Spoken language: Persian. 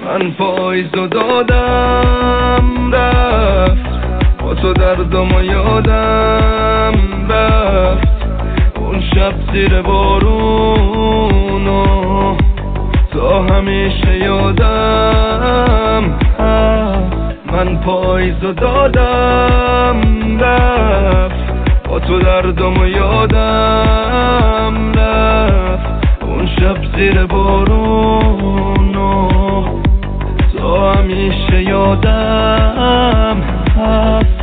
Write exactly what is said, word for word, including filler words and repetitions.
من پاییزو دادم رفت، با تو دردمو یادم رفت. اون شب زیر بارونو تا همیشه یادم هست. من پاییزو دادم رفت، با تو دردمو یادم رفت. اون شب زیر بارونو تا همیشه یادم هست.